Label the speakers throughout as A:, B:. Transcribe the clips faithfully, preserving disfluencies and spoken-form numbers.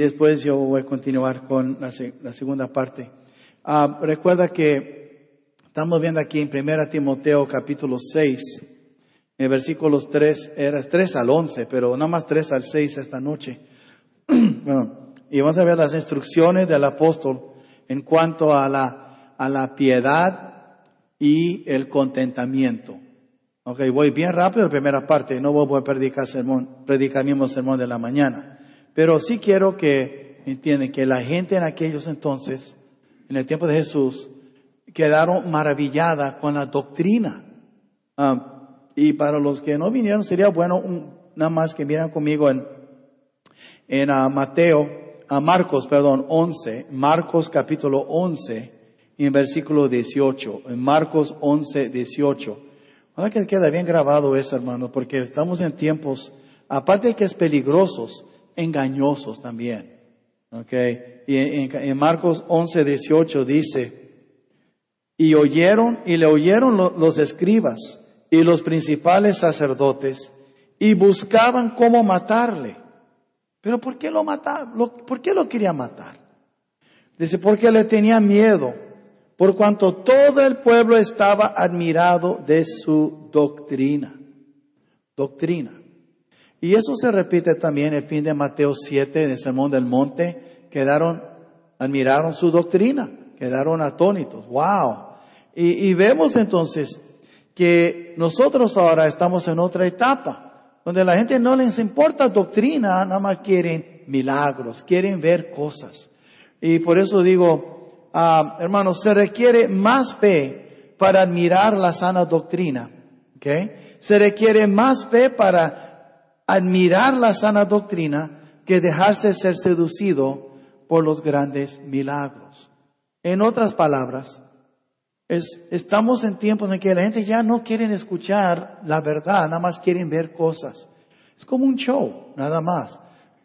A: después yo voy a continuar con la, la segunda parte. Uh, recuerda que estamos viendo aquí en Primera Timoteo capítulo seis, en versículos tres, era tres al once, pero nada más tres al seis esta noche. Bueno, y vamos a ver las instrucciones del apóstol en cuanto a la, a la piedad y el contentamiento. Ok, voy bien rápido la primera parte, no voy a predicar sermón, predicar el mismo sermón de la mañana. Pero sí quiero que entiendan que la gente en aquellos entonces, en el tiempo de Jesús, quedaron maravillada con la doctrina. Um, y para los que no vinieron, sería bueno un, nada más que miren conmigo en, en uh, Mateo, a uh, Marcos, perdón, once, Marcos capítulo once, y en versículo dieciocho, en Marcos once, dieciocho. Ahora que queda bien grabado eso, hermano, porque estamos en tiempos, aparte de que es peligrosos, engañosos también. Okay. Y en, en Marcos once, dieciocho dice, y oyeron, y le oyeron lo, los escribas y los principales sacerdotes, y buscaban cómo matarle. Pero ¿por qué lo mataban? ¿Por qué lo querían matar? Dice, porque le tenían miedo, por cuanto todo el pueblo estaba admirado de su doctrina. Doctrina. Y eso se repite también en el fin de Mateo siete, en el Sermón del Monte. Quedaron, admiraron su doctrina, quedaron atónitos. ¡Wow! Y, y vemos entonces que nosotros ahora estamos en otra etapa, donde a la gente no les importa doctrina, nada más quieren milagros, quieren ver cosas. Y por eso digo, uh, hermanos, se requiere más fe para admirar la sana doctrina. ¿Okay? Se requiere más fe para admirar la sana doctrina que dejarse ser seducido por los grandes milagros. En otras palabras, es, estamos en tiempos en que la gente ya no quiere escuchar la verdad, nada más quieren ver cosas. Es como un show, nada más.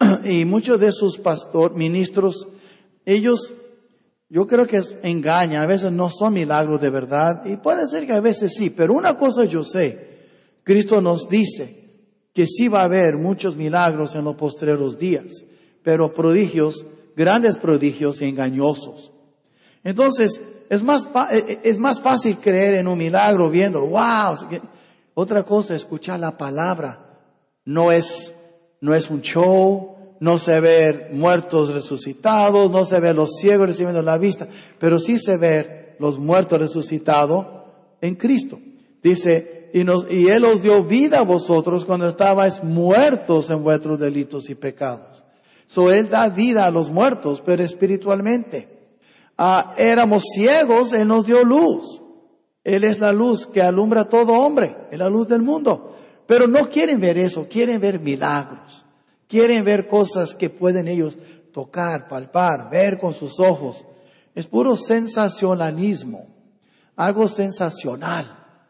A: Y muchos de sus pastores, ministros, ellos, yo creo que engañan, a veces no son milagros de verdad, y puede ser que a veces sí, pero una cosa yo sé, Cristo nos dice que sí va a haber muchos milagros en los postreros días, pero prodigios, grandes prodigios y engañosos. Entonces, es más, es más fácil creer en un milagro viéndolo. ¡Wow! Otra cosa, escuchar la palabra. No es, no es un show, no se ve muertos resucitados, no se ve los ciegos recibiendo la vista, pero sí se ve los muertos resucitados en Cristo. Dice, y, nos, y Él os dio vida a vosotros cuando estabais muertos en vuestros delitos y pecados. So, Él da vida a los muertos, pero espiritualmente. Ah, éramos ciegos, Él nos dio luz. Él es la luz que alumbra a todo hombre, es la luz del mundo. Pero no quieren ver eso, quieren ver milagros. Quieren ver cosas que pueden ellos tocar, palpar, ver con sus ojos. Es puro sensacionalismo, algo sensacional.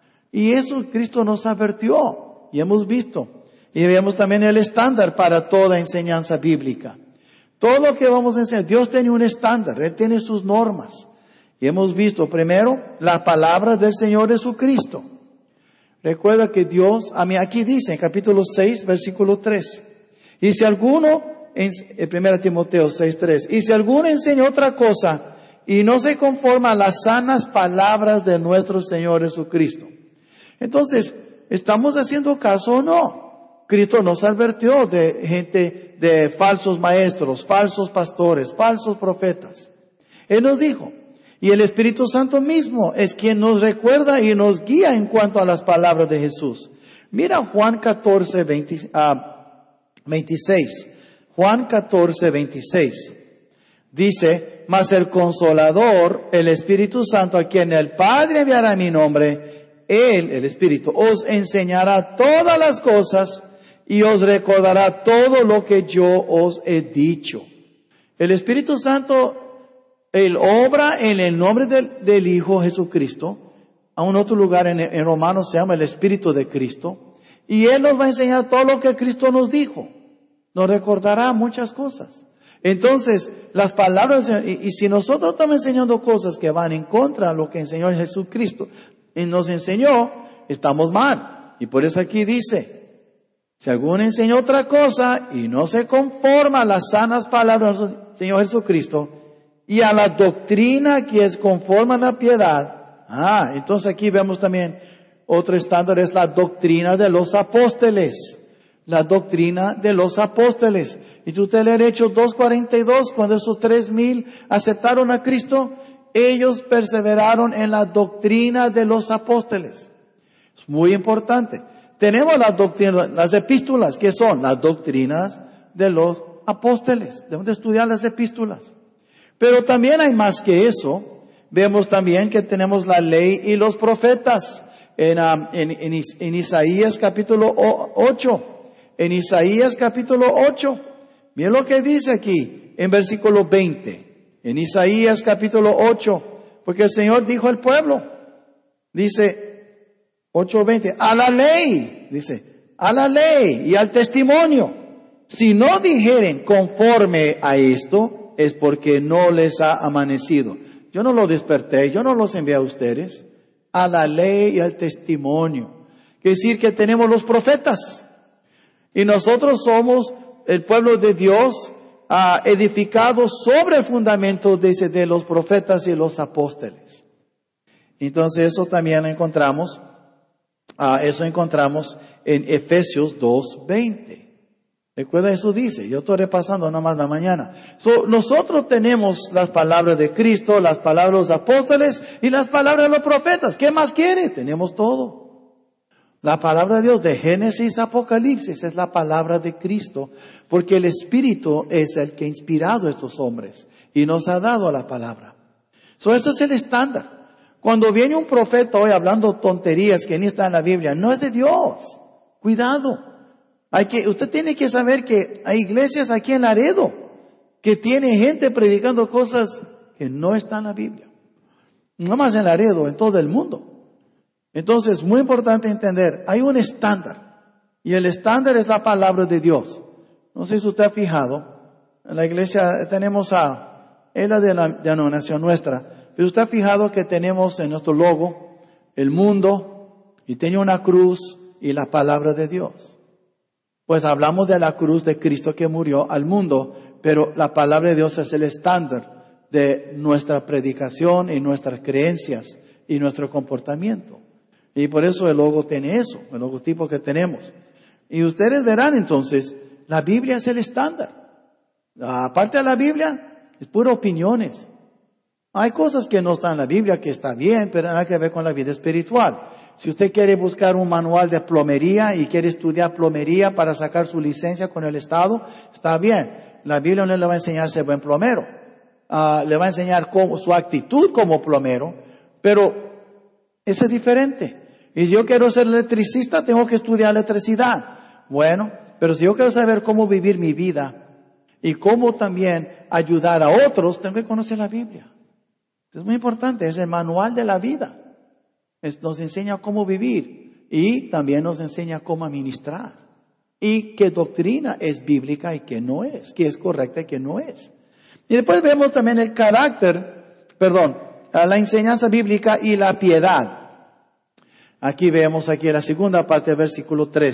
A: Y eso Cristo nos advirtió y hemos visto. Y vemos también el estándar para toda enseñanza bíblica. Todo lo que vamos a enseñar, Dios tiene un estándar, Él tiene sus normas. Y hemos visto primero la palabra del Señor Jesucristo. Recuerda que Dios, a mí aquí dice en capítulo seis, versículo tres. Y si alguno, en primera Timoteo seis, tres, y si alguno enseña otra cosa y no se conforma a las sanas palabras de nuestro Señor Jesucristo. Entonces, ¿estamos haciendo caso o no? Cristo nos advirtió de gente, de falsos maestros, falsos pastores, falsos profetas. Él nos dijo, y el Espíritu Santo mismo es quien nos recuerda y nos guía en cuanto a las palabras de Jesús. Mira Juan catorce, veinte, ah, veintiséis. Juan catorce, veintiséis. Dice, mas el Consolador, el Espíritu Santo, a quien el Padre enviará en mi nombre, Él, el Espíritu, os enseñará todas las cosas y os recordará todo lo que yo os he dicho. El Espíritu Santo, Él obra en el nombre del, del Hijo Jesucristo. A un otro lugar en, en Romanos se llama el Espíritu de Cristo. Y Él nos va a enseñar todo lo que Cristo nos dijo. Nos recordará muchas cosas. Entonces, las palabras, y, y si nosotros estamos enseñando cosas que van en contra de lo que enseñó Jesucristo y nos enseñó, estamos mal. Y por eso aquí dice, Si alguno enseña otra cosa y no se conforma a las sanas palabras del Señor Jesucristo y a la doctrina que es conforme a la piedad. Ah, entonces aquí vemos también otro estándar, es la doctrina de los apóstoles. La doctrina de los apóstoles. Y si usted lee Hechos dos cuarenta y dos, cuando esos tres mil aceptaron a Cristo, ellos perseveraron en la doctrina de los apóstoles. Es muy importante. Tenemos las doctrinas, las epístolas, que son las doctrinas de los apóstoles. Debemos de estudiar las epístolas. Pero también hay más que eso. Vemos también que tenemos la ley y los profetas. En, um, en, en, en Isaías capítulo ocho. En Isaías capítulo ocho. Miren lo que dice aquí en versículo veinte. En Isaías capítulo ocho. Porque el Señor dijo al pueblo. Dice ocho veinte. A la ley. Dice. A la ley y al testimonio. Si no dijeren conforme a esto, es porque no les ha amanecido. Yo no lo desperté. Yo no los envié a ustedes. A la ley y al testimonio. Quiere decir que tenemos los profetas. Y nosotros somos el pueblo de Dios uh, edificado sobre el fundamento de, de los profetas y los apóstoles. Entonces eso también lo encontramos, uh, eso encontramos en Efesios dos veinte. Recuerda, eso dice, yo estoy repasando nada más la mañana. So, nosotros tenemos las palabras de Cristo, las palabras de los apóstoles y las palabras de los profetas. ¿Qué más quieres? Tenemos todo. La palabra de Dios de Génesis a Apocalipsis es la palabra de Cristo, porque el Espíritu es el que ha inspirado a estos hombres y nos ha dado la palabra. So, ese es el estándar. Cuando viene un profeta hoy hablando tonterías que ni está en la Biblia, no es de Dios. Cuidado. Hay que, usted tiene que saber que hay iglesias aquí en Laredo que tienen gente predicando cosas que no están en la Biblia. No más en Laredo, en todo el mundo. Entonces, es muy importante entender, hay un estándar. Y el estándar es la palabra de Dios. No sé si usted ha fijado, en la iglesia tenemos a, es la de la denominación nuestra, pero usted ha fijado que tenemos en nuestro logo el mundo y tiene una cruz y la palabra de Dios. Pues hablamos de la cruz de Cristo que murió al mundo, pero la palabra de Dios es el estándar de nuestra predicación y nuestras creencias y nuestro comportamiento. Y por eso el logo tiene eso, el logotipo que tenemos. Y ustedes verán entonces, la Biblia es el estándar. Aparte de la Biblia, es pura opiniones. Hay cosas que no están en la Biblia que está bien, pero nada que ver con la vida espiritual. Si usted quiere buscar un manual de plomería y quiere estudiar plomería para sacar su licencia con el Estado, está bien. La Biblia no le va a enseñar a ser buen plomero. Uh, le va a enseñar cómo, su actitud como plomero, pero eso es diferente. Y si yo quiero ser electricista, tengo que estudiar electricidad. Bueno, pero si yo quiero saber cómo vivir mi vida y cómo también ayudar a otros, tengo que conocer la Biblia. Es muy importante, es el manual de la vida. Es, nos enseña cómo vivir y también nos enseña cómo administrar. Y qué doctrina es bíblica y qué no es, qué es correcta y qué no es. Y después vemos también el carácter, perdón, la enseñanza bíblica y la piedad. Aquí vemos aquí en la segunda parte del versículo tres.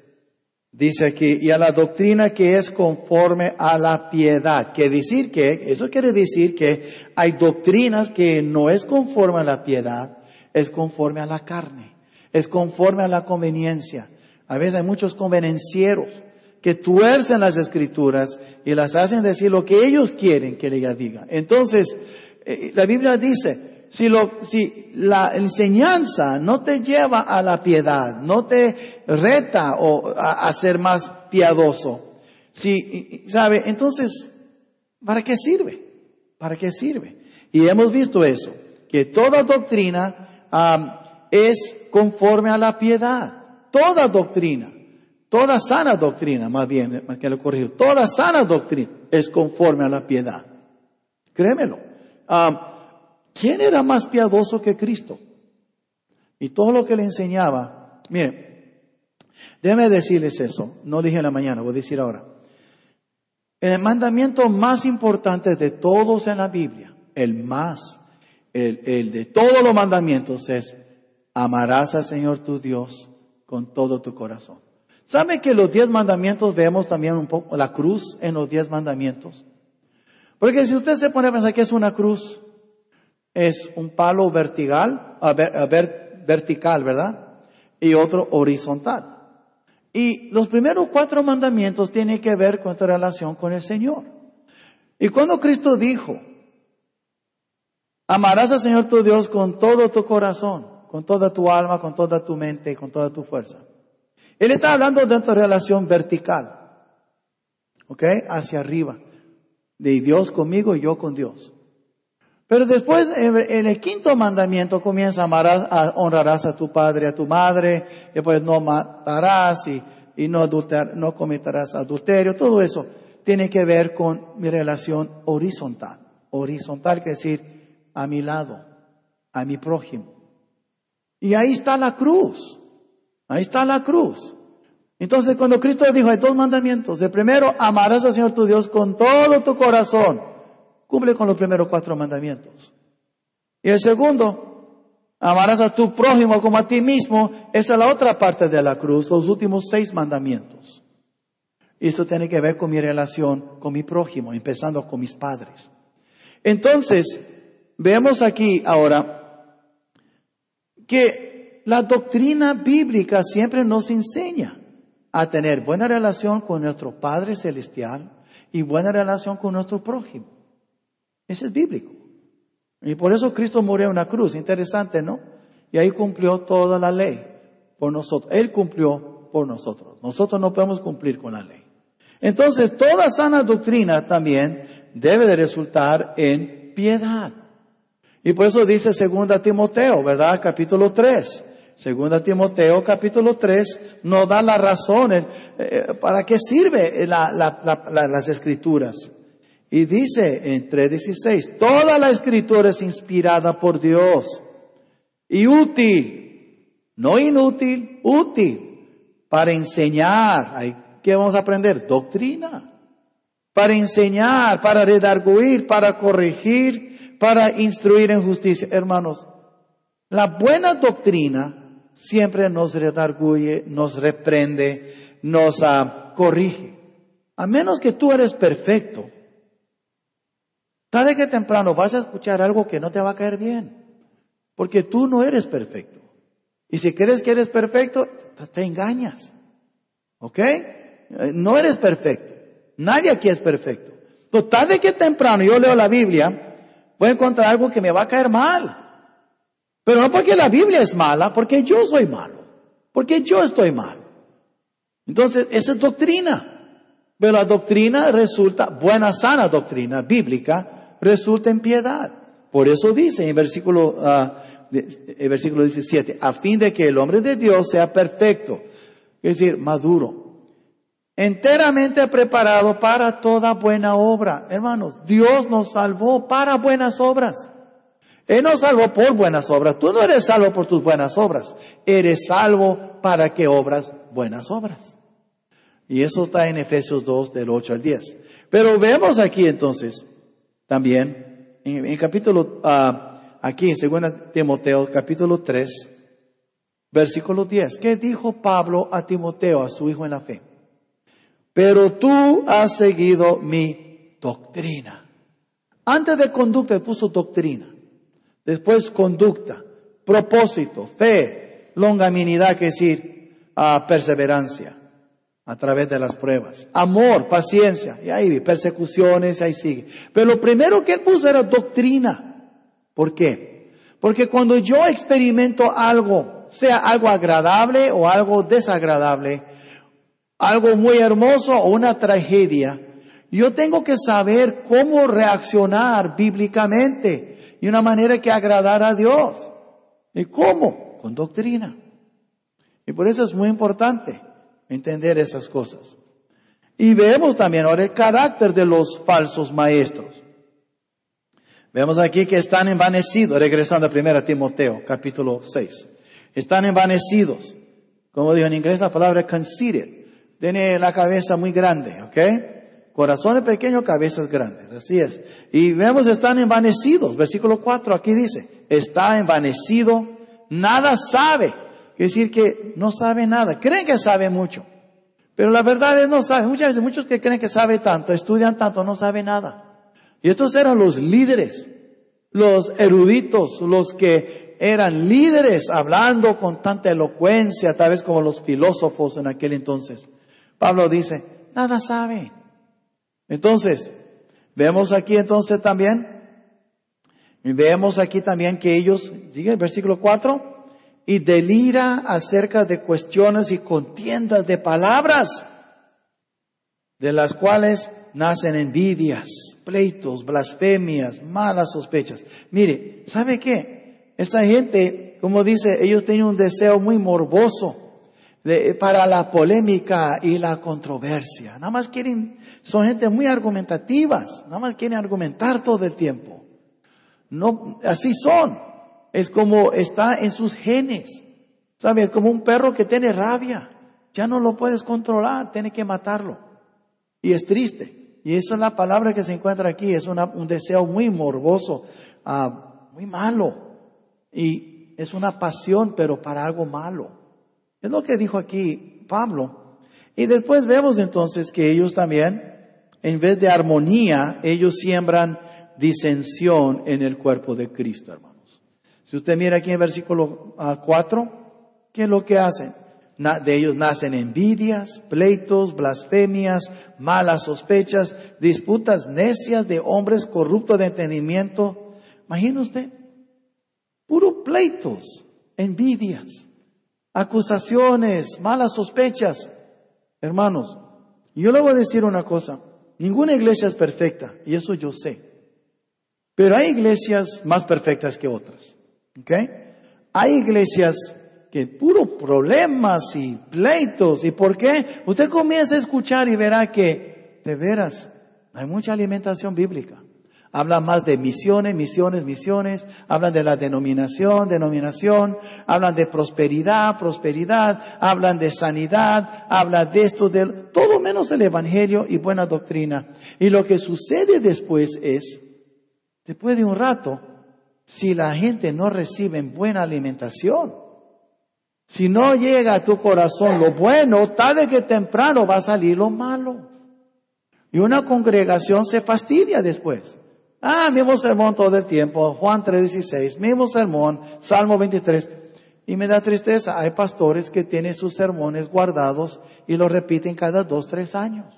A: Dice aquí, y a la doctrina que es conforme a la piedad. Quiere decir que, eso quiere decir que hay doctrinas que no es conforme a la piedad, es conforme a la carne, es conforme a la conveniencia. A veces hay muchos convenencieros que tuercen las escrituras y las hacen decir lo que ellos quieren que ella diga. Entonces, eh, la Biblia dice, si, lo, si la enseñanza no te lleva a la piedad, no te reta o a, a ser más piadoso, si, ¿sabe? Entonces, ¿para qué sirve? ¿Para qué sirve? Y hemos visto eso, que toda doctrina Um, es conforme a la piedad. Toda doctrina, toda sana doctrina, más bien, más que lo corrijo, toda sana doctrina es conforme a la piedad. Créemelo. Um, ¿Quién era más piadoso que Cristo? Y todo lo que le enseñaba, miren, déjenme decirles eso, no dije en la mañana, voy a decir ahora. El mandamiento más importante de todos en la Biblia, el más El, el de todos los mandamientos es, amarás al Señor tu Dios con todo tu corazón. ¿Sabe que los diez mandamientos vemos también un poco la cruz en los diez mandamientos? Porque si usted se pone a pensar que es una cruz, es un palo vertical, a ver, a ver, vertical, ¿verdad? Y otro horizontal. Y los primeros cuatro mandamientos tienen que ver con tu relación con el Señor. Y cuando Cristo dijo, amarás al Señor tu Dios con todo tu corazón, con toda tu alma, con toda tu mente y con toda tu fuerza. Él está hablando de una relación vertical, ¿ok? Hacia arriba, de Dios conmigo y yo con Dios. Pero después, en el quinto mandamiento comienza, amarás, a, honrarás a tu padre, a tu madre, después no matarás y, y no, adulter, no cometerás adulterio. Todo eso tiene que ver con mi relación horizontal. Horizontal quiere decir a mi lado, a mi prójimo. Y ahí está la cruz. Ahí está la cruz. Entonces, cuando Cristo dijo, hay dos mandamientos. El primero, amarás al Señor tu Dios con todo tu corazón. Cumple con los primeros cuatro mandamientos. Y el segundo, amarás a tu prójimo como a ti mismo. Esa es la otra parte de la cruz, los últimos seis mandamientos. Y esto tiene que ver con mi relación con mi prójimo, empezando con mis padres. Entonces, vemos aquí ahora que la doctrina bíblica siempre nos enseña a tener buena relación con nuestro Padre Celestial y buena relación con nuestro prójimo. Eso es bíblico. Y por eso Cristo murió en una cruz. Interesante, ¿no? Y ahí cumplió toda la ley por nosotros. Él cumplió por nosotros. Nosotros no podemos cumplir con la ley. Entonces, toda sana doctrina también debe de resultar en piedad. Y por eso dice segunda Timoteo, ¿verdad? Capítulo tres. Segunda Timoteo, capítulo tres, nos da las razones eh, para qué sirve la, la, la, la, las escrituras. Y dice en tres dieciséis, toda la escritura es inspirada por Dios y útil, no inútil, útil, para enseñar. ¿Qué vamos a aprender? Doctrina. Para enseñar, para redarguir, para corregir, para instruir en justicia. Hermanos, la buena doctrina siempre nos redarguye, nos reprende, nos uh, corrige. A menos que tú eres perfecto. Tarde que temprano vas a escuchar algo que no te va a caer bien, porque tú no eres perfecto. Y si crees que eres perfecto, te engañas. ¿Ok? No eres perfecto. Nadie aquí es perfecto. Pero tarde que temprano yo leo la Biblia, voy a encontrar algo que me va a caer mal. Pero no porque la Biblia es mala, porque yo soy malo. Porque yo estoy mal. Entonces, esa es doctrina. Pero la doctrina resulta, buena, sana doctrina bíblica, resulta en piedad. Por eso dice en el versículo, uh, el versículo diecisiete, a fin de que el hombre de Dios sea perfecto, es decir, maduro, enteramente preparado para toda buena obra. Hermanos, Dios nos salvó para buenas obras. Él nos salvó por buenas obras. Tú no eres salvo por tus buenas obras. Eres salvo para que obras buenas obras. Y eso está en Efesios dos, del ocho al diez. Pero vemos aquí entonces, también, en el capítulo, uh, aquí en segunda Timoteo, capítulo tres, versículo diez. ¿Qué dijo Pablo a Timoteo, a su hijo en la fe? Pero tú has seguido mi doctrina. Antes de conducta puso doctrina. Después conducta, propósito, fe, longanimidad, que es decir, uh, perseverancia a través de las pruebas, amor, paciencia, y ahí persecuciones, ahí sigue. Pero lo primero que él puso era doctrina. ¿Por qué? Porque cuando yo experimento algo, sea algo agradable o algo desagradable, algo muy hermoso o una tragedia, yo tengo que saber cómo reaccionar bíblicamente de una manera que agradara a Dios. ¿Y cómo? Con doctrina. Y por eso es muy importante entender esas cosas. Y vemos también ahora el carácter de los falsos maestros. Vemos aquí que están envanecidos, regresando a primera Timoteo, capítulo seis. Están envanecidos. Como dijo en inglés la palabra conceited. Tiene la cabeza muy grande, ¿ok? Corazones pequeños, cabezas grandes, así es. Y vemos, están envanecidos. Versículo cuatro, aquí dice, está envanecido, nada sabe. Quiere decir que no sabe nada. Creen que sabe mucho. Pero la verdad es no saben. Muchas veces muchos que creen que saben tanto, estudian tanto, no saben nada. Y estos eran los líderes, los eruditos, los que eran líderes hablando con tanta elocuencia, tal vez como los filósofos en aquel entonces. Pablo dice, nada saben. Entonces, vemos aquí entonces también, vemos aquí también que ellos, sigue el versículo cuatro, y delira acerca de cuestiones y contiendas de palabras, de las cuales nacen envidias, pleitos, blasfemias, malas sospechas. Mire, ¿sabe qué? Esa gente, como dice, ellos tienen un deseo muy morboso de, para la polémica y la controversia. Nada más quieren, son gente muy argumentativas, nada más quieren argumentar todo el tiempo. No, así son. Es como está en sus genes. ¿Sabes? Como un perro que tiene rabia. Ya no lo puedes controlar, tienes que matarlo. Y es triste. Y esa es la palabra que se encuentra aquí. Es una, un deseo muy morboso, uh, muy malo. Y es una pasión, pero para algo malo. Es lo que dijo aquí Pablo. Y después vemos entonces que ellos también, en vez de armonía, ellos siembran disensión en el cuerpo de Cristo, hermano. Si usted mira aquí en versículo cuatro, ¿qué es lo que hacen? Na, de ellos nacen envidias, pleitos, blasfemias, malas sospechas, disputas necias de hombres corruptos de entendimiento. Imagina usted, puro pleitos, envidias, acusaciones, malas sospechas. Hermanos, yo le voy a decir una cosa, ninguna iglesia es perfecta, y eso yo sé. Pero hay iglesias más perfectas que otras. ¿Okay? Hay iglesias que puro problemas y pleitos. ¿Y por qué? Usted comienza a escuchar y verá que, de veras, hay mucha alimentación bíblica. Hablan más de misiones, misiones, misiones. Hablan de la denominación, denominación. Hablan de prosperidad, prosperidad. Hablan de sanidad. Hablan de esto, de todo menos el evangelio y buena doctrina. Y lo que sucede después es, después de un rato, si la gente no recibe buena alimentación, si no llega a tu corazón lo bueno, tarde que temprano va a salir lo malo. Y una congregación se fastidia después. Ah, mismo sermón todo el tiempo, Juan tres dieciséis, mismo sermón, Salmo veintitrés. Y me da tristeza, hay pastores que tienen sus sermones guardados y los repiten cada dos, tres años.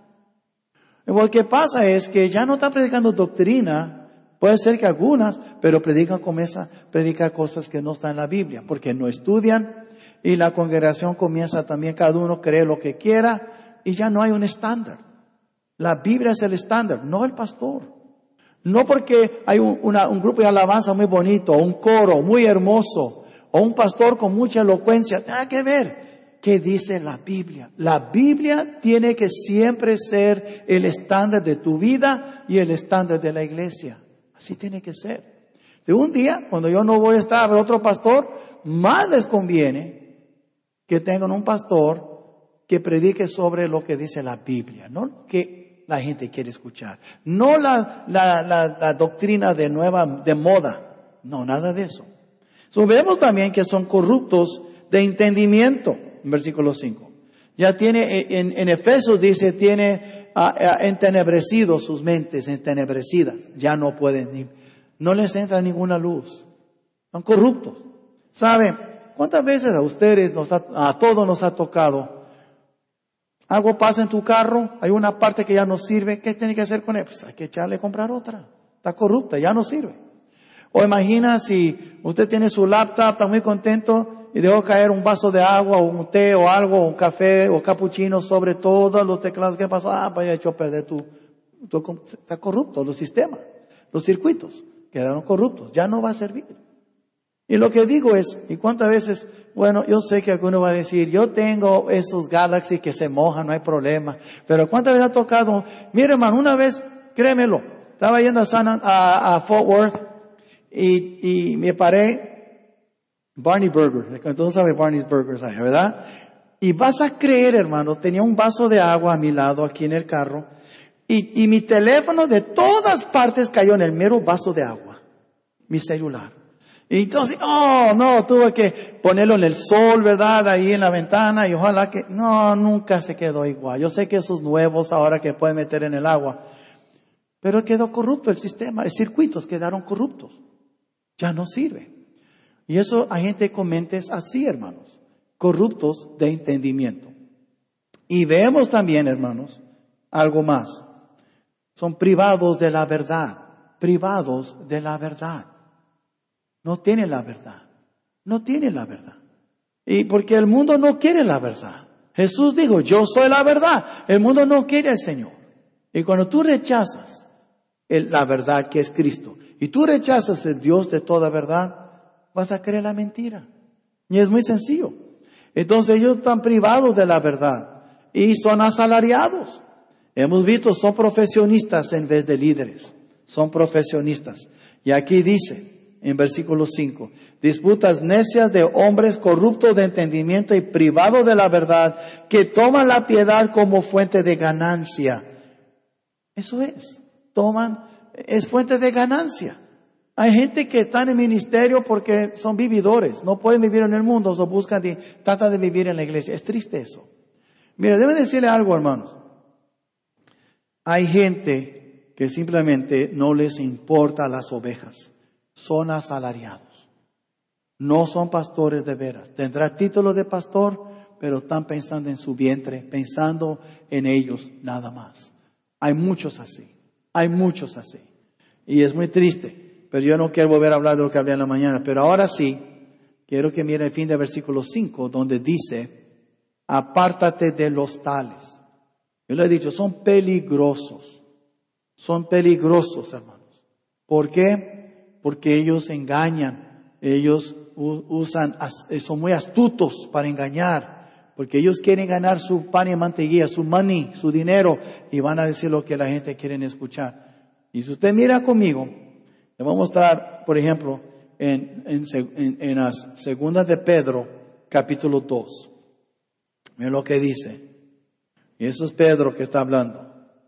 A: Y lo que pasa es que ya no están predicando doctrina. Puede ser que algunas, pero predican, comienza a predicar cosas que no están en la Biblia, porque no estudian y la congregación comienza también, cada uno cree lo que quiera y ya no hay un estándar. La Biblia es el estándar, no el pastor. No porque hay un, una, un grupo de alabanza muy bonito, un coro muy hermoso, o un pastor con mucha elocuencia. Nada que ver. ¿Qué dice la Biblia? La Biblia tiene que siempre ser el estándar de tu vida y el estándar de la iglesia. Así tiene que ser. De un día, cuando yo no voy a estar a otro pastor, más les conviene que tengan un pastor que predique sobre lo que dice la Biblia, no que la gente quiere escuchar, no la, la, la, la doctrina de nueva, de moda, no, nada de eso. So, vemos también que son corruptos de entendimiento, en versículo cinco. Ya tiene, en, en Efesios dice, tiene Uh, uh, entenebrecidos sus mentes, entenebrecidas. Ya no pueden ni, no les entra ninguna luz. Son corruptos. ¿Saben? ¿Cuántas veces a ustedes, nos ha, a todos nos ha tocado? Algo pasa en tu carro, hay una parte que ya no sirve, ¿qué tiene que hacer con él? Pues hay que echarle a comprar otra. Está corrupta, ya no sirve. O imagina si usted tiene su laptop, está muy contento, y dejó caer un vaso de agua, o un té, o algo, o un café, o capuchino sobre todos los teclados. ¿Qué pasó? Ah, pues ya echó a perder tu, tu, está corrupto, los sistemas, los circuitos, quedaron corruptos, ya no va a servir. Y lo que digo es, ¿y cuántas veces? Bueno, yo sé que alguno va a decir, yo tengo esos Galaxy que se mojan, no hay problema. Pero ¿cuántas veces ha tocado? Mire, hermano, una vez, créemelo, estaba yendo a, San, a, a Fort Worth, y, y me paré, Barney Burger, entonces sabe Barney's Burgers, ¿verdad? Y vas a creer, hermano, tenía un vaso de agua a mi lado aquí en el carro, y, y mi teléfono de todas partes cayó en el mero vaso de agua, mi celular. Y entonces, oh, no, tuve que ponerlo en el sol, ¿verdad? Ahí en la ventana y ojalá que, no, nunca se quedó igual. Yo sé que esos nuevos ahora que pueden meter en el agua, pero quedó corrupto el sistema, los circuitos quedaron corruptos. Ya no sirve. Y eso hay gente con mentes así, hermanos, corruptos de entendimiento. Y vemos también, hermanos, algo más. Son privados de la verdad, privados de la verdad. No tienen la verdad, no tienen la verdad. Y porque el mundo no quiere la verdad. Jesús dijo, yo soy la verdad. El mundo no quiere al Señor. Y cuando tú rechazas el, la verdad que es Cristo, y tú rechazas el Dios de toda verdad, vas a creer la mentira. Y es muy sencillo. Entonces ellos están privados de la verdad y son asalariados. Hemos visto, son profesionistas en vez de líderes. Son profesionistas. Y aquí dice, en versículo cinco, disputas necias de hombres corruptos de entendimiento y privados de la verdad, que toman la piedad como fuente de ganancia. Eso es, toman, es fuente de ganancia. Hay gente que está en el ministerio porque son vividores, no pueden vivir en el mundo, o buscan, de, tratan de vivir en la iglesia. Es triste eso. Mira, deben decirle algo, hermanos. Hay gente que simplemente no les importa las ovejas. Son asalariados. No son pastores de veras. Tendrá título de pastor, pero están pensando en su vientre, pensando en ellos nada más. Hay muchos así. Hay muchos así. Y es muy triste. Pero yo no quiero volver a hablar de lo que hablé en la mañana. Pero ahora sí, quiero que miren el fin del versículo cinco, donde dice, apártate de los tales. Yo le he dicho, son peligrosos. Son peligrosos, hermanos. ¿Por qué? Porque ellos engañan, ellos usan, son muy astutos para engañar, porque ellos quieren ganar su pan y mantequilla, su money, su dinero, y van a decir lo que la gente quiere escuchar. Y si usted mira conmigo, le voy a mostrar, por ejemplo, en, en, en, en las segundas de Pedro, capítulo dos. Miren lo que dice. Y eso es Pedro que está hablando.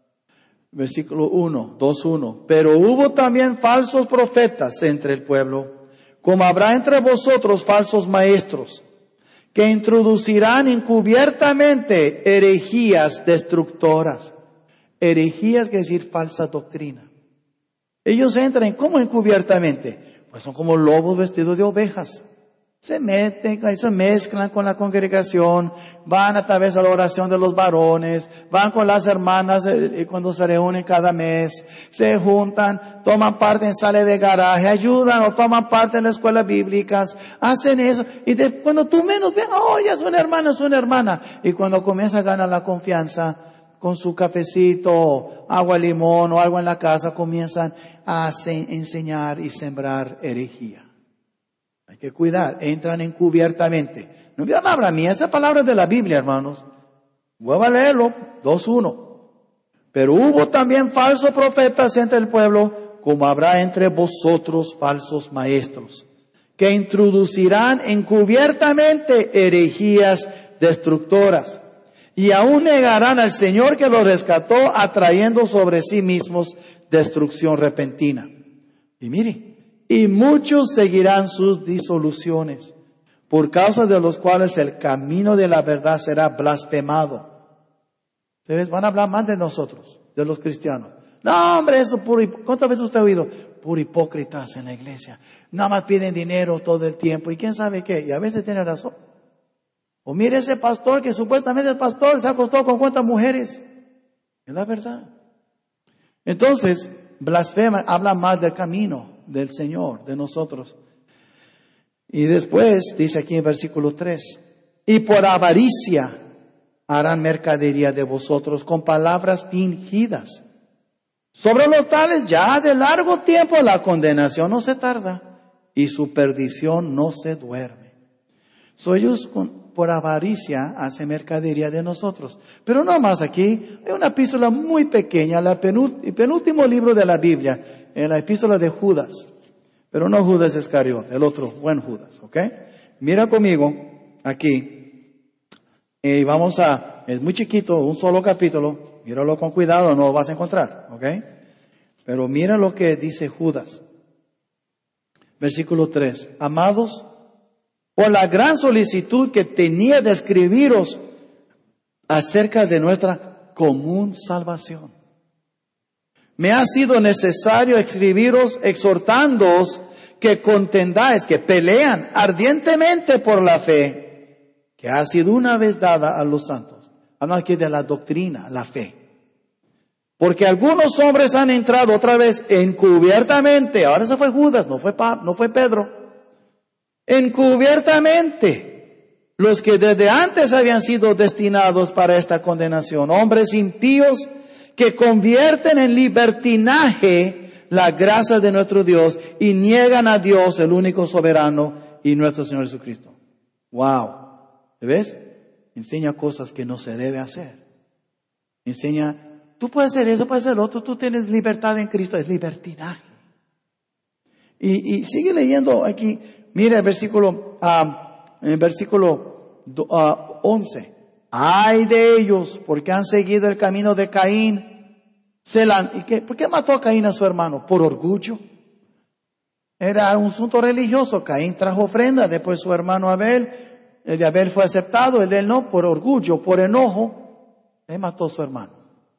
A: Versículo uno, dos, uno. Pero hubo también falsos profetas entre el pueblo, como habrá entre vosotros falsos maestros, que introducirán encubiertamente herejías destructoras. Herejías quiere decir falsa doctrina. Ellos entran, ¿cómo encubiertamente? Pues son como lobos vestidos de ovejas. Se meten, se mezclan con la congregación, van a través de la oración de los varones, van con las hermanas cuando se reúnen cada mes, se juntan, toman parte en sala de garaje, ayudan o toman parte en las escuelas bíblicas, hacen eso, y de, cuando tú menos ves, oh, ya es una hermana, es una hermana, y cuando comienza a ganar la confianza, con su cafecito, agua, limón o algo en la casa, comienzan a enseñar y sembrar herejía. Hay que cuidar, entran encubiertamente. No vio palabra mía, esa palabra es de la Biblia, hermanos. Vuelvo a leerlo, dos uno. Pero hubo también falsos profetas entre el pueblo, como habrá entre vosotros falsos maestros, que introducirán encubiertamente herejías destructoras, y aún negarán al Señor que los rescató, atrayendo sobre sí mismos destrucción repentina. Y mire, y muchos seguirán sus disoluciones, por causa de los cuales el camino de la verdad será blasfemado. ¿Ustedes van a hablar mal de nosotros, de los cristianos? No, hombre, eso puro hipócrita. ¿Cuántas veces usted ha oído? Puro hipócritas en la iglesia. Nada más piden dinero todo el tiempo. ¿Y quién sabe qué? Y a veces tiene razón. O mire ese pastor que supuestamente es pastor, se ha acostado con cuántas mujeres. Es la verdad. Entonces, blasfema, habla más del camino del Señor, de nosotros. Y después, dice aquí en versículo tres, y por avaricia harán mercadería de vosotros con palabras fingidas. Sobre los tales ya de largo tiempo la condenación no se tarda y su perdición no se duerme. So ellos con, por avaricia hacen mercadería de nosotros. Pero no más aquí, hay una epístola muy pequeña, la penúltimo, el penúltimo libro de la Biblia, en la epístola de Judas, pero no Judas Iscariote, el otro buen Judas, ¿ok? Mira conmigo aquí, y vamos a, es muy chiquito, un solo capítulo, míralo con cuidado, no lo vas a encontrar, ¿ok? Pero mira lo que dice Judas. Versículo tres. Amados, por la gran solicitud que tenía de escribiros acerca de nuestra común salvación, me ha sido necesario escribiros exhortándoos que contendáis, que pelean ardientemente por la fe que ha sido una vez dada a los santos. Hablamos aquí de la doctrina, la fe. Porque algunos hombres han entrado otra vez encubiertamente. Ahora eso fue Judas, no fue, Pa- no fue Pedro. Encubiertamente. Los que desde antes habían sido destinados para esta condenación. Hombres impíos que convierten en libertinaje la gracia de nuestro Dios y niegan a Dios, el único soberano, y nuestro Señor Jesucristo. Wow. ¿Ves? Enseña cosas que no se debe hacer. Enseña, tú puedes hacer eso, puedes hacer lo otro, tú tienes libertad en Cristo, es libertinaje. Y, y sigue leyendo aquí, mira el versículo, uh, el versículo uh, once. Ay de ellos, porque han seguido el camino de Caín. Se la, ¿y qué? ¿Por qué mató a Caín a su hermano? Por orgullo. Era un asunto religioso. Caín trajo ofrenda, después su hermano Abel, el de Abel fue aceptado, el de él no, por orgullo, por enojo, él mató a su hermano.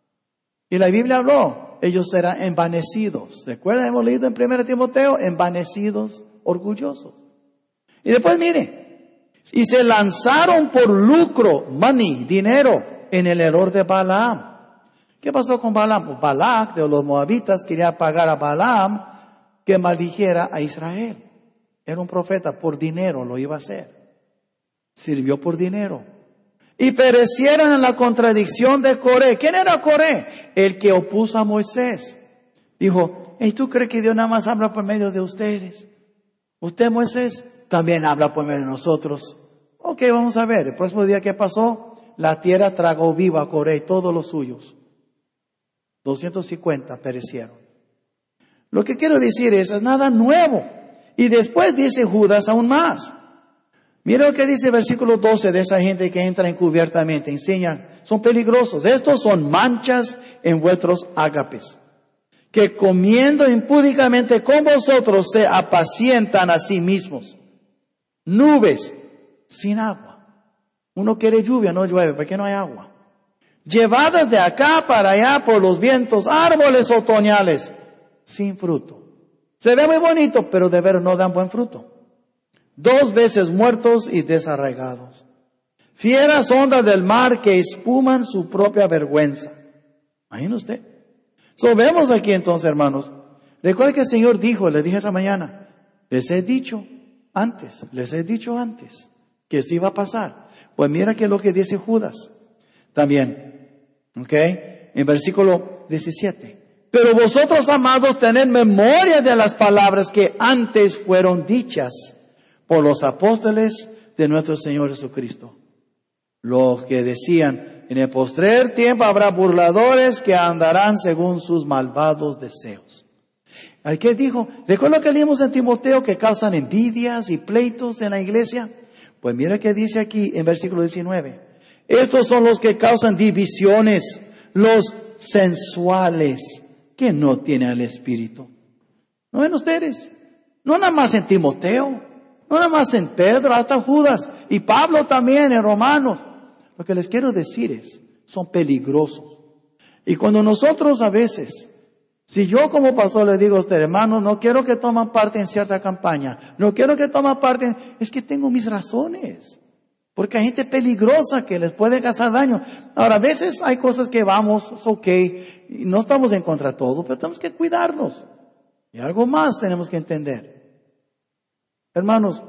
A: Y la Biblia habló, ellos eran envanecidos. ¿Recuerdan? Hemos leído en primera Timoteo, envanecidos, orgullosos. Y después mire, y se lanzaron por lucro, money, dinero, en el error de Balaam. ¿Qué pasó con Balaam? Pues Balac, de los moabitas, quería pagar a Balaam que maldijera a Israel. Era un profeta, por dinero lo iba a hacer. Sirvió por dinero. Y perecieron en la contradicción de Coré. ¿Quién era Coré? El que opuso a Moisés. Dijo, ¿y tú crees que Dios nada más habla por medio de ustedes? Usted, Moisés, también habla por medio de nosotros. Ok, vamos a ver. El próximo día que pasó, la tierra tragó viva a Coré y todos los suyos. doscientos cincuenta perecieron. Lo que quiero decir es, es nada nuevo. Y después dice Judas aún más. Mira lo que dice el versículo doce de esa gente que entra encubiertamente. Enseñan, son peligrosos. Estos son manchas en vuestros ágapes, que comiendo impúdicamente con vosotros se apacientan a sí mismos. Nubes sin agua. Uno quiere lluvia, no llueve, porque no hay agua. Llevadas de acá para allá por los vientos, árboles otoñales, sin fruto. Se ve muy bonito, pero de ver no dan buen fruto. Dos veces muertos y desarraigados. Fieras ondas del mar que espuman su propia vergüenza. Imagina usted. So, vemos aquí entonces, hermanos. Recuerda que el Señor dijo, les dije esta mañana, les he dicho antes, les he dicho antes que esto iba a pasar. Pues mira que es lo que dice Judas. También, ¿ok? En versículo diecisiete. Pero vosotros, amados, tened memoria de las palabras que antes fueron dichas por los apóstoles de nuestro Señor Jesucristo. Los que decían, en el postrer tiempo habrá burladores que andarán según sus malvados deseos. ¿Qué dijo? ¿Recuerda lo que leímos en Timoteo que causan envidias y pleitos en la iglesia? Pues mira que dice aquí en versículo diecinueve. Estos son los que causan divisiones, los sensuales, que no tienen el Espíritu. ¿No ven ustedes? No nada más en Timoteo, no nada más en Pedro, hasta Judas y Pablo también en Romanos. Lo que les quiero decir es, son peligrosos. Y cuando nosotros a veces, si yo como pastor le digo a usted, hermano, no quiero que tomen parte en cierta campaña, no quiero que tomen parte, en... es que tengo mis razones. Porque hay gente peligrosa que les puede causar daño. Ahora, a veces hay cosas que vamos, es ok, y no estamos en contra de todo, pero tenemos que cuidarnos. Y algo más tenemos que entender. Hermanos,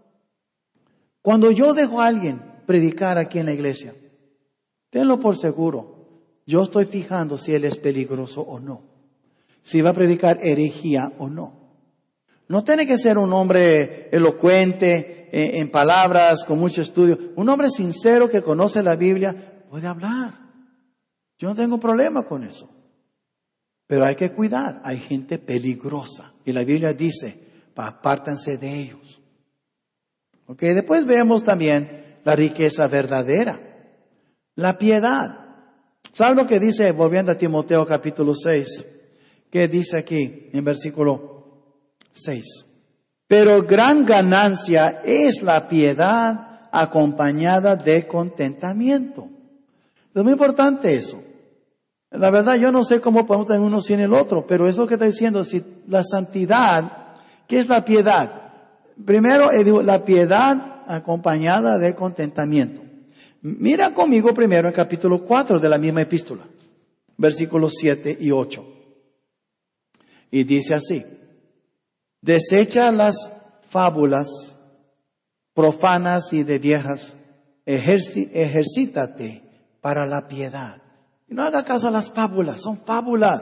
A: cuando yo dejo a alguien predicar aquí en la iglesia, tenlo por seguro, yo estoy fijando si él es peligroso o no. Si va a predicar herejía o no. No tiene que ser un hombre elocuente, en palabras, con mucho estudio. Un hombre sincero que conoce la Biblia puede hablar. Yo no tengo problema con eso. Pero hay que cuidar. Hay gente peligrosa. Y la Biblia dice, apártense de ellos. Ok, después vemos también la riqueza verdadera. La piedad. ¿Sabe lo que dice, volviendo a Timoteo capítulo seis? ¿Qué dice aquí en versículo seis? Pero gran ganancia es la piedad acompañada de contentamiento. Es muy importante eso. La verdad, yo no sé cómo podemos tener uno sin el otro, pero es lo que está diciendo. Si la santidad, ¿qué es la piedad? Primero, la piedad acompañada de contentamiento. Mira conmigo primero el capítulo cuatro de la misma epístola, versículos siete y ocho. Y dice así: desecha las fábulas profanas y de viejas, ejerci- ejercítate para la piedad. Y no haga caso a las fábulas, son fábulas.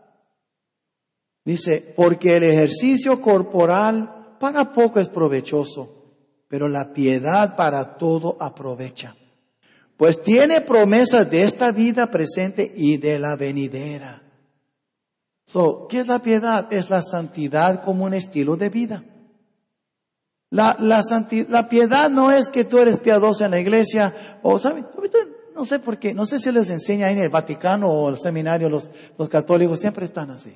A: Dice, porque el ejercicio corporal para poco es provechoso, pero la piedad para todo aprovecha. Pues tiene promesas de esta vida presente y de la venidera. So, ¿qué es la piedad? Es la santidad como un estilo de vida. La, la, santi- la piedad no es que tú eres piadoso en la iglesia, o ¿sabes? No sé por qué, no sé si les enseña ahí en el Vaticano o el seminario, los, los católicos siempre están así.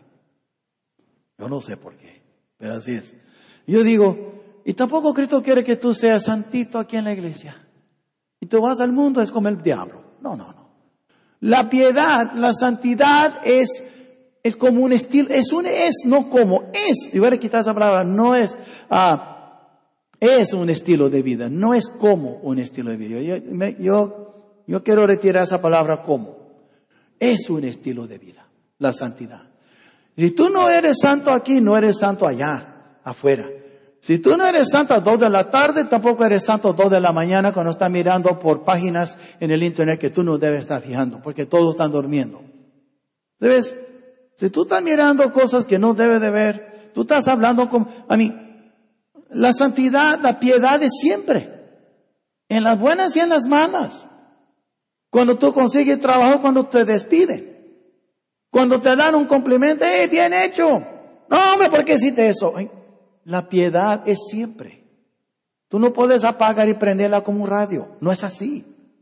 A: Yo no sé por qué, pero así es. Yo digo, y tampoco Cristo quiere que tú seas santito aquí en la iglesia. Y tú vas al mundo, es como el diablo. No, no, no. La piedad, la santidad es, es como un estilo, es un, es, no como, es. Y voy a quitar esa palabra, no es, ah, es un estilo de vida, no es como un estilo de vida. Yo, me, yo, yo quiero retirar esa palabra como. Es un estilo de vida, la santidad. Si tú no eres santo aquí, no eres santo allá, afuera. Si tú no eres santo a dos de la tarde, tampoco eres santo a dos de la mañana cuando estás mirando por páginas en el internet que tú no debes estar fijando, porque todos están durmiendo. Debes, si tú estás mirando cosas que no debes de ver, tú estás hablando con, a mí, la santidad, la piedad es siempre. En las buenas y en las malas. Cuando tú consigues trabajo, cuando te despiden. Cuando te dan un complemento, ¡eh, bien hecho! No, hombre, ¿por qué hiciste eso? Ay, la piedad es siempre. Tú no puedes apagar y prenderla como un radio. No es así.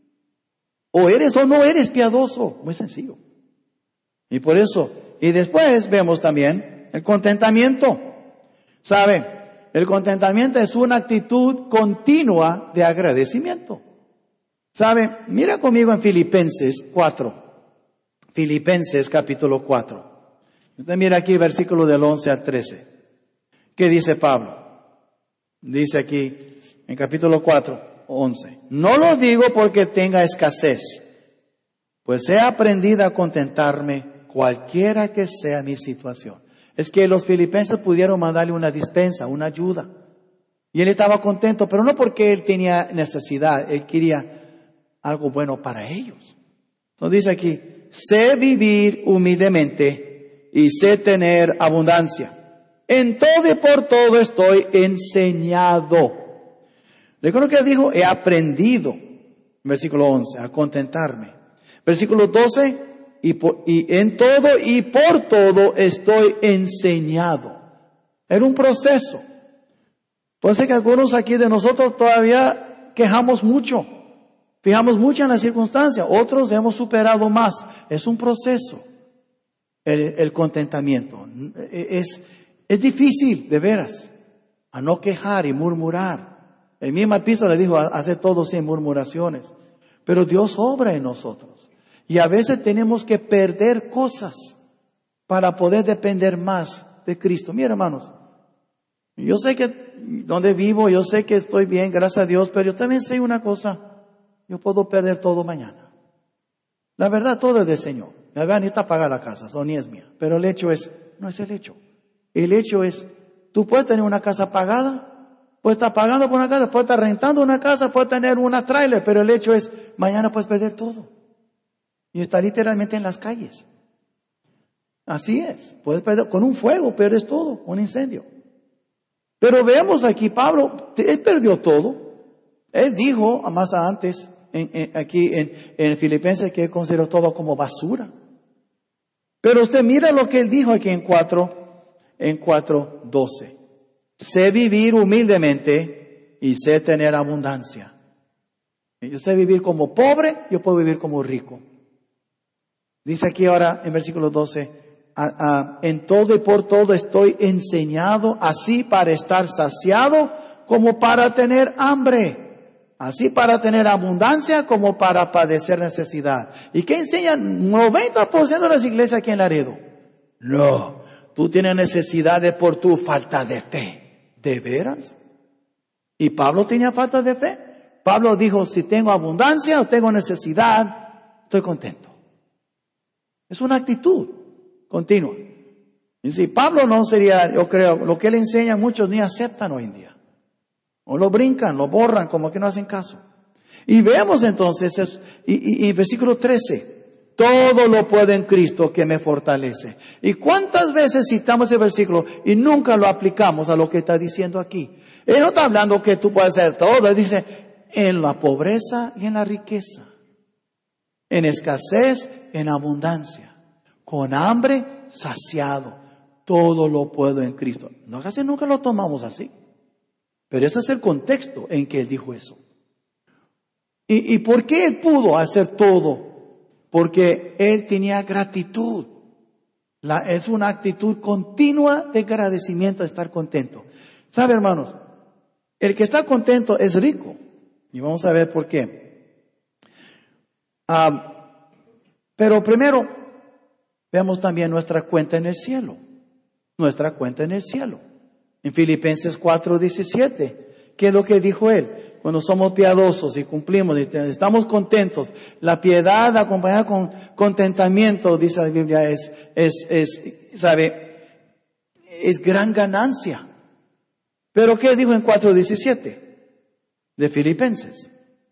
A: O eres o no eres piadoso. Muy sencillo. Y por eso, y después vemos también el contentamiento. ¿Sabe? El contentamiento es una actitud continua de agradecimiento. ¿Sabe? Mira conmigo en Filipenses cuatro. Filipenses capítulo cuatro. Usted mira aquí versículo del once al trece. ¿Qué dice Pablo? Dice aquí en capítulo cuatro, once. No lo digo porque tenga escasez, pues he aprendido a contentarme cualquiera que sea mi situación. Es que los filipenses pudieron mandarle una dispensa, una ayuda. Y él estaba contento, pero no porque él tenía necesidad, él quería algo bueno para ellos. Entonces dice aquí, sé vivir humildemente y sé tener abundancia. En todo y por todo estoy enseñado. Recuerdo que él dijo, he aprendido, versículo once, a contentarme. Versículo doce, y, por, y en todo y por todo estoy enseñado. Era un proceso. Puede ser que algunos aquí de nosotros todavía quejamos mucho. Fijamos mucho en las circunstancias, otros hemos superado más. Es un proceso, el, el contentamiento. Es, es difícil, de veras, a no quejar y murmurar. El mismo epístola le dijo, hace todo sin murmuraciones. Pero Dios obra en nosotros. Y a veces tenemos que perder cosas para poder depender más de Cristo. Mira, hermanos, yo sé que donde vivo, yo sé que estoy bien, gracias a Dios, pero yo también sé una cosa. Yo puedo perder todo mañana. La verdad, todo es del Señor. La verdad, ni está pagada la casa, eso ni es mía. Pero el hecho es, no es el hecho. El hecho es, tú puedes tener una casa pagada, puedes estar pagando por una casa, puedes estar rentando una casa, puedes tener una trailer, pero el hecho es, mañana puedes perder todo. Y estar literalmente en las calles. Así es. Puedes perder, con un fuego pierdes todo, un incendio. Pero vemos aquí, Pablo, él perdió todo. Él dijo, más antes, en, en, aquí en, en Filipenses, que él consideró todo como basura. Pero usted mira lo que él dijo aquí en cuatro, en cuatro doce. Sé vivir humildemente y sé tener abundancia. Yo sé vivir como pobre, yo puedo vivir como rico. Dice aquí ahora en versículo doce, a, a, en todo y por todo estoy enseñado, así para estar saciado como para tener hambre, así para tener abundancia como para padecer necesidad. ¿Y qué enseñan noventa por ciento de las iglesias aquí en Laredo? No, tú tienes necesidades por tu falta de fe. ¿De veras? ¿Y Pablo tenía falta de fe? Pablo dijo, si tengo abundancia o tengo necesidad, estoy contento. Es una actitud continua. Y si Pablo no sería, yo creo, lo que él enseña muchos ni aceptan hoy en día. O lo brincan, lo borran, como que no hacen caso. Y vemos entonces, es, y, y, y versículo trece, todo lo puedo en Cristo que me fortalece. ¿Y cuántas veces citamos ese versículo y nunca lo aplicamos a lo que está diciendo aquí? Él no está hablando que tú puedes hacer todo, él dice, en la pobreza y en la riqueza, en escasez, en abundancia, con hambre, saciado, todo lo puedo en Cristo. No, casi nunca lo tomamos así, pero ese es el contexto en que él dijo eso. ¿Y, y por qué él pudo hacer todo? Porque él tenía gratitud. La, es una actitud continua de agradecimiento, de estar contento. ¿Sabe, hermanos? El que está contento es rico. Y vamos a ver por qué. Um, pero primero, vemos también nuestra cuenta en el cielo. Nuestra cuenta en el cielo. En Filipenses cuatro diecisiete, ¿qué es lo que dijo él? Cuando somos piadosos y cumplimos y estamos contentos, la piedad acompañada con contentamiento, dice la Biblia, es, es, es, sabe, es gran ganancia. Pero ¿qué dijo en cuatro diecisiete? De Filipenses.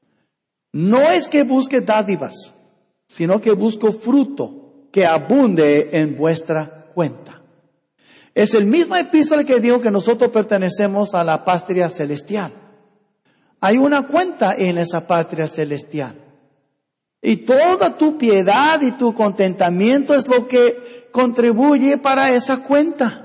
A: No es que busque dádivas, sino que busco fruto que abunde en vuestra cuenta. Es el mismo epístola que dijo que nosotros pertenecemos a la patria celestial. Hay una cuenta en esa patria celestial. Y toda tu piedad y tu contentamiento es lo que contribuye para esa cuenta.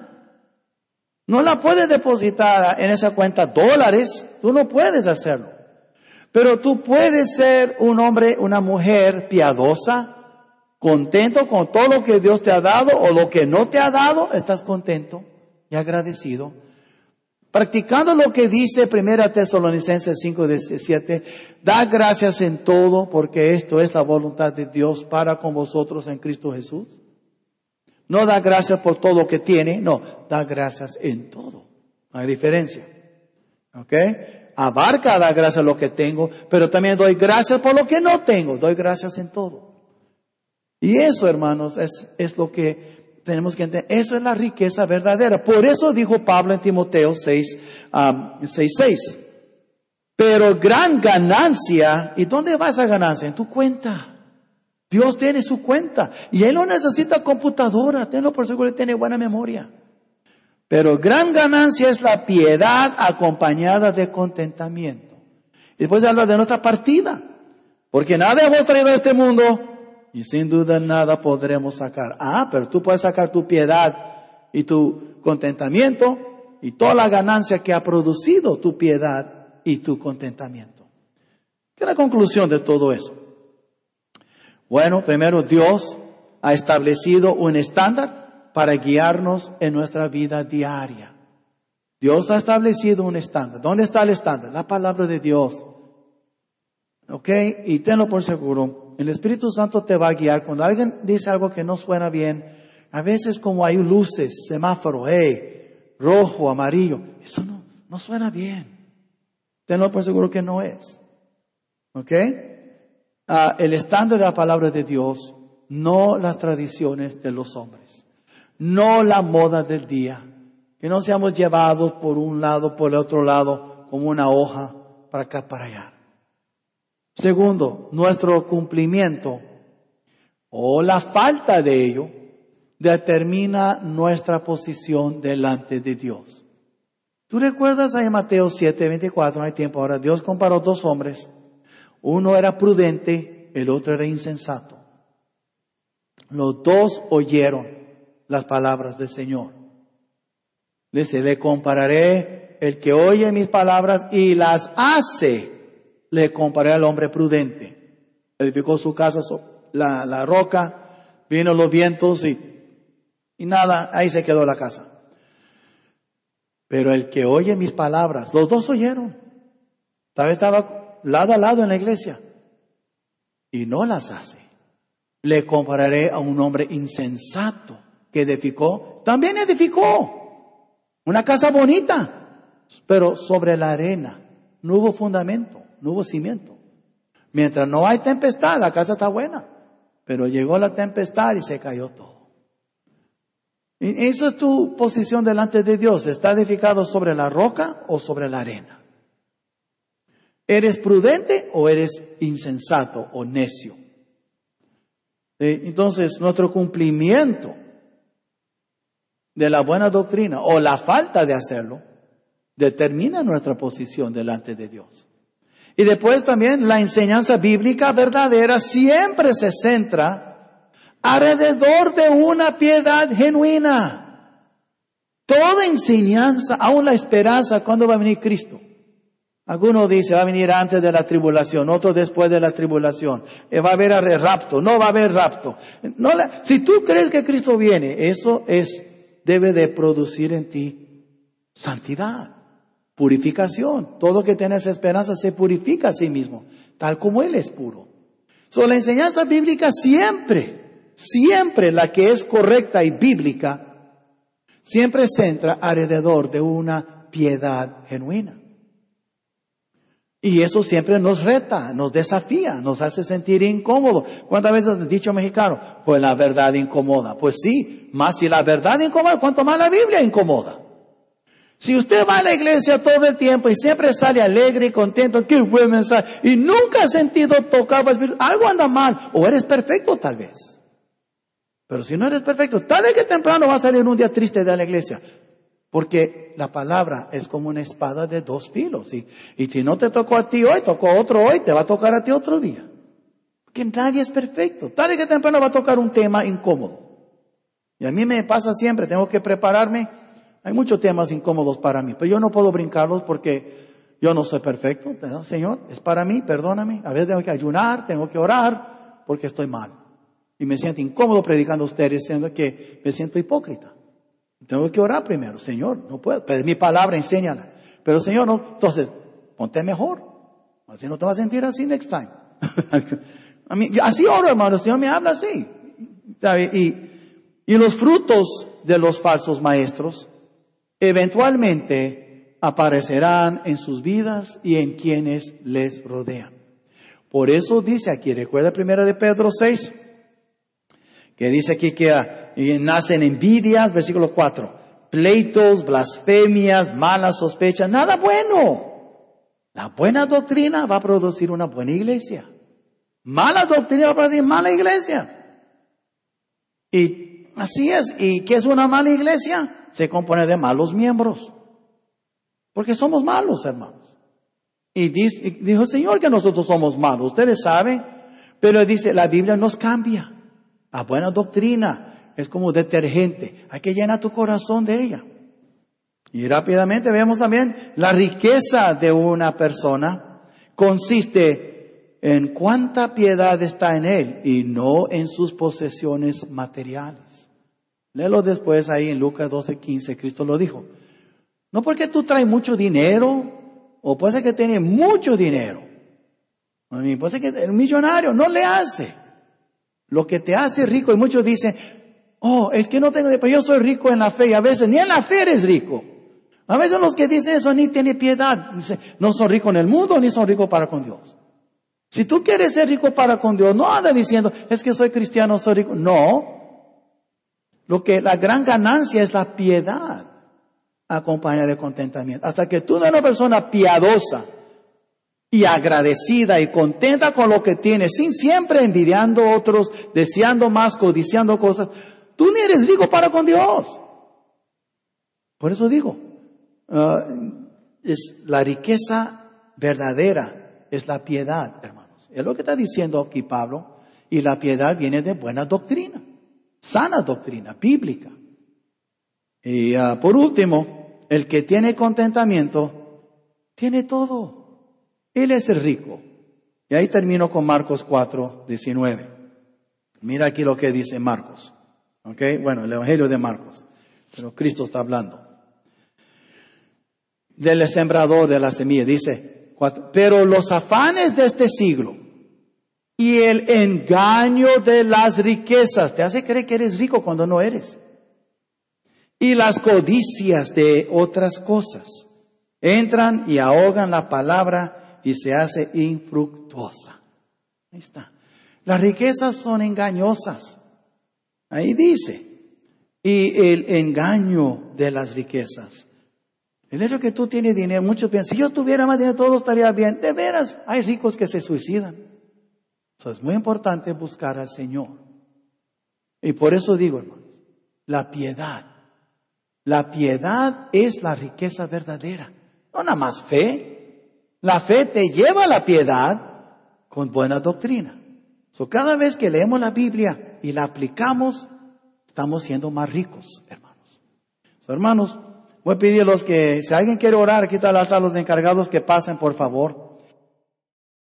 A: No la puedes depositar en esa cuenta dólares, tú no puedes hacerlo. Pero tú puedes ser un hombre, una mujer piadosa, contento con todo lo que Dios te ha dado o lo que no te ha dado, estás contento y agradecido. Practicando lo que dice Primera Tesalonicenses cinco diecisiete, da gracias en todo porque esto es la voluntad de Dios para con vosotros en Cristo Jesús. No da gracias por todo lo que tiene, no, da gracias en todo. No hay diferencia. ¿Ok? Abarca, da gracias a lo que tengo, pero también doy gracias por lo que no tengo, doy gracias en todo. Y eso, hermanos, es, es lo que tenemos que entender. Eso es la riqueza verdadera. Por eso dijo Pablo en Timoteo seis, seis. Pero gran ganancia, ¿y dónde va esa ganancia? En tu cuenta. Dios tiene su cuenta y Él no necesita computadora, tenlo por seguro, Él tiene buena memoria. Pero gran ganancia es la piedad acompañada de contentamiento. Y después habla de nuestra partida, porque nada hemos traído a este mundo y sin duda nada podremos sacar. Ah, pero tú puedes sacar tu piedad y tu contentamiento y toda la ganancia que ha producido tu piedad y tu contentamiento. ¿Qué es la conclusión de todo eso? Bueno, primero Dios ha establecido un estándar para guiarnos en nuestra vida diaria. Dios ha establecido un estándar. ¿Dónde está el estándar? La palabra de Dios. ¿Ok? Y tenlo por seguro. El Espíritu Santo te va a guiar. Cuando alguien dice algo que no suena bien, a veces como hay luces, semáforo, hey, rojo, amarillo, eso no, no suena bien. Tenlo por seguro que no es. ¿Ok? Uh, el estándar de la palabra de Dios, no las tradiciones de los hombres, no la moda del día, que no seamos llevados por un lado, por el otro lado, como una hoja, para acá, para allá. Segundo, nuestro cumplimiento o la falta de ello determina nuestra posición delante de Dios. ¿Tú recuerdas ahí en Mateo siete veinticuatro? No hay tiempo ahora. Dios comparó dos hombres. Uno era prudente, el otro era insensato. Los dos oyeron las palabras del Señor. Dice, le compararé el que oye mis palabras y las hace. Le comparé al hombre prudente. Edificó su casa sobre la, la roca, vino los vientos y Y nada, ahí se quedó la casa. Pero el que oye mis palabras, los dos oyeron. Tal vez estaba lado a lado en la iglesia. Y no las hace. Le compararé a un hombre insensato que edificó, también edificó una casa bonita, pero sobre la arena. No hubo fundamento, no hubo cimiento. Mientras no hay tempestad, la casa está buena. Pero llegó la tempestad y se cayó todo. Y eso es tu posición delante de Dios. ¿Está edificado sobre la roca o sobre la arena? ¿Eres prudente o eres insensato o necio? Entonces, nuestro cumplimiento de la buena doctrina o la falta de hacerlo determina nuestra posición delante de Dios. Y después también la enseñanza bíblica verdadera siempre se centra alrededor de una piedad genuina. Toda enseñanza, aún la esperanza, ¿cuándo va a venir Cristo? Algunos dicen, va a venir antes de la tribulación, otros después de la tribulación. Va a haber rapto, no va a haber rapto. No la, si tú crees que Cristo viene, eso es, debe de producir en ti santidad, purificación. Todo que tiene esa esperanza se purifica a sí mismo, tal como Él es puro. So, la enseñanza bíblica siempre, siempre la que es correcta y bíblica, siempre centra alrededor de una piedad genuina. Y eso siempre nos reta, nos desafía, nos hace sentir incómodo. ¿Cuántas veces has dicho mexicano? Pues la verdad incomoda. Pues sí, más si la verdad incomoda, cuanto más la Biblia incomoda. Si usted va a la iglesia todo el tiempo y siempre sale alegre y contento, qué buen mensaje, y nunca ha sentido tocado, algo anda mal, o eres perfecto tal vez. Pero si no eres perfecto, tarde que temprano va a salir un día triste de la iglesia. Porque la palabra es como una espada de dos filos. Y, y si no te tocó a ti hoy, tocó a otro hoy, te va a tocar a ti otro día. Porque nadie es perfecto. Tarde que temprano va a tocar un tema incómodo. Y a mí me pasa siempre, tengo que prepararme. Hay muchos temas incómodos para mí, pero yo no puedo brincarlos porque yo no soy perfecto. ¿No? Señor, es para mí, perdóname. A veces tengo que ayunar, tengo que orar, porque estoy mal. Y me siento incómodo predicando a ustedes, diciendo que me siento hipócrita. Tengo que orar primero, Señor, no puedo, pero mi palabra, enséñala. Pero Señor, no, entonces, ponte mejor. Así no te vas a sentir así next time. A mí, así oro, hermano, el Señor me habla así. Y, y los frutos de los falsos maestros eventualmente aparecerán en sus vidas y en quienes les rodean. Por eso dice aquí, recuerda primero de Pedro seis, que dice aquí que uh, nacen envidias, versículo cuatro, pleitos, blasfemias, malas sospechas, nada bueno. La buena doctrina va a producir una buena iglesia. Mala doctrina va a producir mala iglesia. Y así es. ¿Y qué es una mala iglesia? Se compone de malos miembros. Porque somos malos, hermanos. Y dice, y dijo el Señor que nosotros somos malos. Ustedes saben. Pero dice, la Biblia nos cambia. La buena doctrina es como detergente. Hay que llenar tu corazón de ella. Y rápidamente vemos también la riqueza de una persona consiste en cuánta piedad está en él y no en sus posesiones materiales. Léelo después ahí en Lucas doce quince, Cristo lo dijo. No porque tú traes mucho dinero o puede ser que tienes mucho dinero. Puede ser que el millonario no le hace. Lo que te hace rico, y muchos dicen, oh, es que no tengo, pero yo soy rico en la fe, y a veces ni en la fe eres rico. A veces los que dicen eso ni tienen piedad, no son ricos en el mundo, ni son ricos para con Dios. Si tú quieres ser rico para con Dios, no anda diciendo, es que soy cristiano, soy rico. No. Lo que, la gran ganancia es la piedad, acompañada de contentamiento. Hasta que tú eres una persona piadosa, y agradecida y contenta con lo que tienes, sin siempre envidiando a otros, deseando más, codiciando cosas. Tú ni eres rico para con Dios. Por eso digo, uh, es la riqueza verdadera, es la piedad, hermanos. Es lo que está diciendo aquí Pablo. Y la piedad viene de buena doctrina, sana doctrina, bíblica. Y uh, por último, el que tiene contentamiento, tiene todo. Él es el rico. Y ahí termino con Marcos cuatro diecinueve. Mira aquí lo que dice Marcos. ¿Ok? Bueno, el Evangelio de Marcos. Pero Cristo está hablando. Del sembrador de la semilla. Dice, cuatro, pero los afanes de este siglo y el engaño de las riquezas te hace creer que eres rico cuando no eres. Y las codicias de otras cosas entran y ahogan la palabra y se hace infructuosa. Ahí está. Las riquezas son engañosas. Ahí dice. Y el engaño de las riquezas. El hecho que tú tienes dinero, muchos piensan, si yo tuviera más dinero todo estaría bien. De veras, hay ricos que se suicidan. Eso es muy importante buscar al Señor. Y por eso digo, hermanos, la piedad. La piedad es la riqueza verdadera. No nada más fe. La fe te lleva a la piedad con buena doctrina. So, cada vez que leemos la Biblia y la aplicamos, estamos siendo más ricos, hermanos. So, hermanos, voy a pedir a los que, si alguien quiere orar, aquí está el altar, los encargados que pasen, por favor.